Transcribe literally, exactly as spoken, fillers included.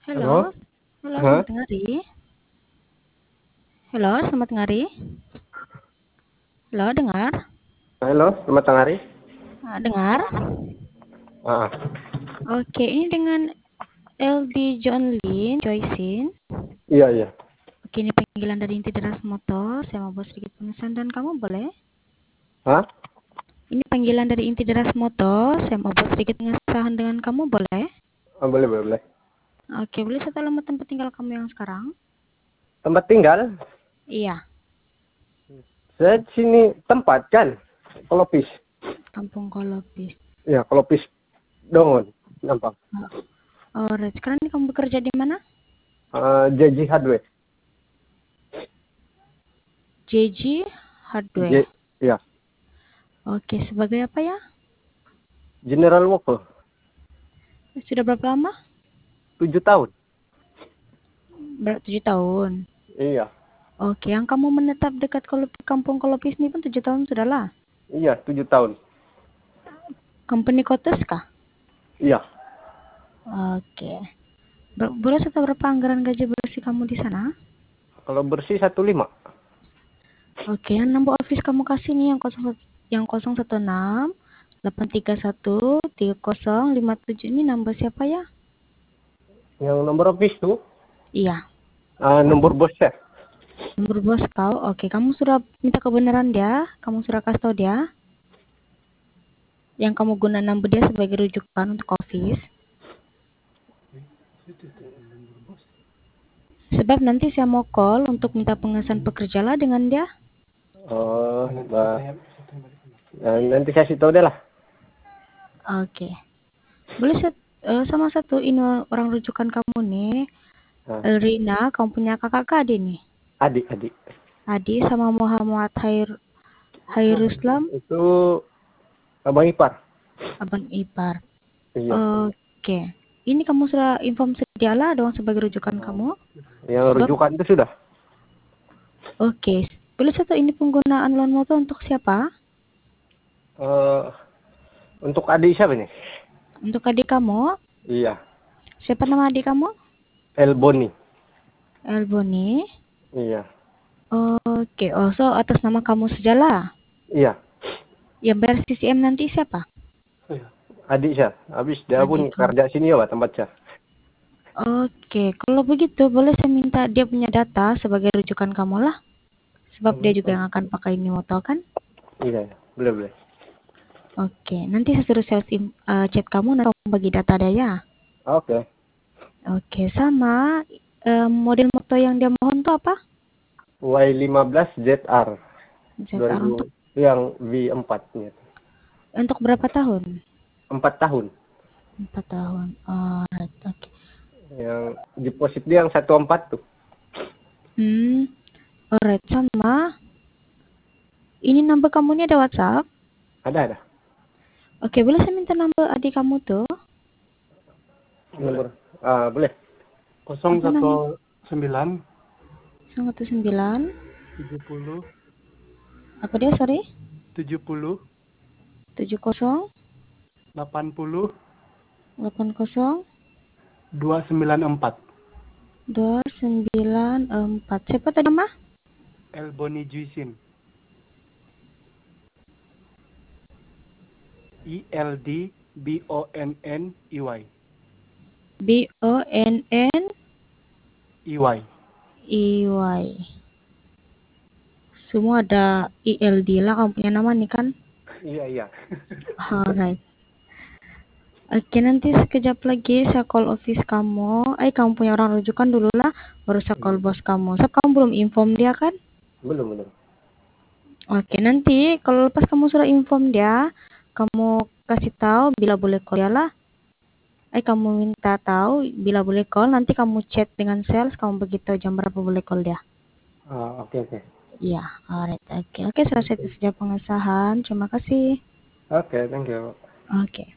Halo, Halo? halo Hah? selamat ngari. Halo, selamat ngari. Halo, dengar? Halo, selamat hari. Ah, dengar? Ah, Oke, ini dengan L D John Lin, Joycin. iya iya. Oke, ini panggilan dari inti deras motor. Saya mau buat sedikit pemesan dan kamu boleh? Hah? Ini panggilan dari inti deras motor. Saya mau buat sedikit pengesahan dengan kamu boleh? Ah, boleh boleh boleh. Oke, boleh satu alamat tempat tinggal kamu yang sekarang? Tempat tinggal? Iya, Saya di sini tempat kan? Kolopis. Kampung Kolopis. Iya, Kolopis Dongon. Nampak. Oh, alright. Sekarang ini kamu bekerja di mana? Ah, J J Hardware. J J Hardware. J, iya. Oke, sebagai apa ya? General Worker. Sudah berapa lama? Tujuh tahun. Berat tujuh tahun. Iya. Oke, yang kamu menetap dekat Kolop- Kampung Kolopis ini pun tujuh tahun sudah lah. Iya, tujuh tahun. Company Kotes kah? Iya. Oke. Ber- boleh serta berapa anggaran gaji bersih kamu di sana? Kalau bersih satu lima. Oke, yang nomor office kamu kasih nih yang kosong yang nol satu enam delapan tiga satu tiga nol lima tujuh ini nomor siapa ya? Yang nomor office tuh, Iya, ah, nomor bos saya. nomor bos kau. Oke, kamu sudah minta kebenaran dia, kamu sudah kasih tahu dia yang kamu guna nomor dia sebagai rujukan untuk office. Sebab nanti saya mau call untuk minta pengesahan pekerja lah dengan dia. Oh, bah. Nah, nanti saya kasih tahu deh lah. Oke. Boleh set, eh, sama satu ini orang rujukan kamu nih. Nah, Elrina, kamu punya kakak ke adik nih. adik adik. Adi sama Muhammad Hair Hairuslam, Itu abang ipar. abang ipar. Iya. Oke. Ini kamu sudah inform sedialah dong sebagai rujukan kamu. Yang Sebab rujukan itu sudah. oke. Boleh satu ini penggunaan loan motor untuk siapa? Eh, untuk adik siapa nih? Untuk adik kamu. Iya, Siapa nama adik kamu? Elboni. Elboni. Iya, Oke. Oh, so atas nama kamu sajalah. iya. Yang bayar C C M nanti siapa? Adik saya. Habis dia pun Adik kamu. kerja sini ya, Pak, tempat saya. Oke, kalau begitu boleh saya minta dia punya data sebagai rujukan kamu lah. Sebab dia juga yang akan pakai ini motor kan? Iya, iya. Boleh, boleh. Oke, nanti saya suruh sales im- eh, chat kamu nanti kamu bagi data dia ya. Oke. Oke, sama eh, model motor yang dia mohon tuh apa? Y lima belas Z R Z R untuk dua ribu yang V empat nya. untuk berapa tahun? Empat tahun. Empat tahun. Alright, oke. Yang deposit dia yang satu empat tuh. Hmm, alright sama. Ini number kamu ini ada WhatsApp? Ada, ada. Oke, boleh saya minta number adik kamu tuh? Nomor. Ah, boleh. Apa namanya? Sembilan satu sembilan. tujuh puluh Apa dia, sorry? tujuh puluh tujuh nol delapan puluh delapan nol dua sembilan empat. dua sembilan empat. Siapa tadi nama? Elboni Juisin. I L D B O N N E Y. B O N N E Y. E Y. Semua ada I L D lah kamu punya nama nih kan? Iya, iya. Alright. Oke, nanti sekejap lagi saya call office kamu. Eh, kamu punya orang rujukan dulu lah, baru saya call bos kamu. So, kamu belum inform dia kan? Belum, belum. Oke, nanti kalau lepas kamu sudah inform dia, kamu kasih tahu bila boleh call dia lah. Eh, kamu minta tahu bila boleh call, nanti kamu chat dengan sales, kamu beritahu jam berapa boleh call dia. Ah, oke, oke. Iya, alright, oke. Oke, selesai itu saja pengesahan. Terima kasih. Oke, thank you. Oke.